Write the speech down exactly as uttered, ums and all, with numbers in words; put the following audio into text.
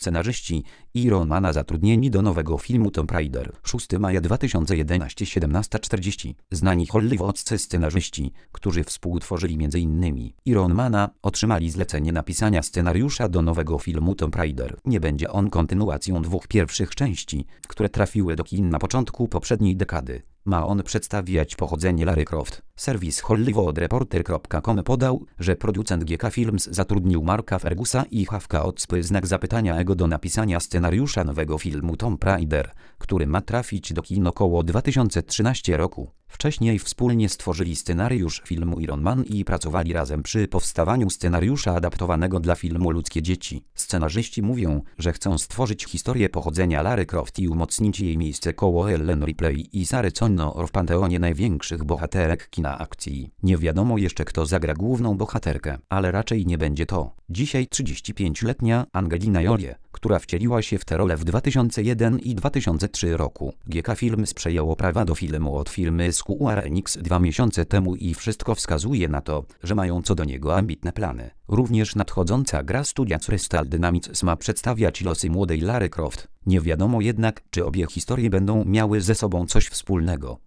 scenarzyści Iron Mana zatrudnieni do nowego filmu Tomb Raider. szóstego maja dwa tysiące jedenastego, siedemnasta czterdzieści. Znani hollywoodzcy scenarzyści, którzy współtworzyli między innymi Iron Mana, otrzymali zlecenie napisania scenariusza do nowego filmu Tomb Raider. Nie będzie on kontynuacją dwóch pierwszych części, które trafiły do kin na początku poprzedniej dekady. Ma on przedstawiać pochodzenie Lara Croft. Serwis Hollywood Reporter kropka com podał, że producent G K Films zatrudnił Marka Fergusa i Hawka Odzpy znak zapytania Ego do napisania scenariusza nowego filmu Tomb Raider, który ma trafić do kin około dwa tysiące trzynastego roku. Wcześniej wspólnie stworzyli scenariusz filmu Iron Man i pracowali razem przy powstawaniu scenariusza adaptowanego dla filmu Ludzkie Dzieci. Scenarzyści mówią, że chcą stworzyć historię pochodzenia Lary Croft i umocnić jej miejsce koło Ellen Ripley i Sary Connor w panteonie największych bohaterek kina akcji. Nie wiadomo jeszcze, kto zagra główną bohaterkę, ale raczej nie będzie to dzisiaj trzydziestopięcioletnia Angelina Jolie, która wcieliła się w tę rolę w dwa tysiące jeden i dwa tysiące trzy roku. G K Films przejęło prawa do filmu od firmy Square Enix dwa miesiące temu i wszystko wskazuje na to, że mają co do niego ambitne plany. Również nadchodząca gra studia Crystal Dynamics ma przedstawiać losy młodej Lary Croft. Nie wiadomo jednak, czy obie historie będą miały ze sobą coś wspólnego.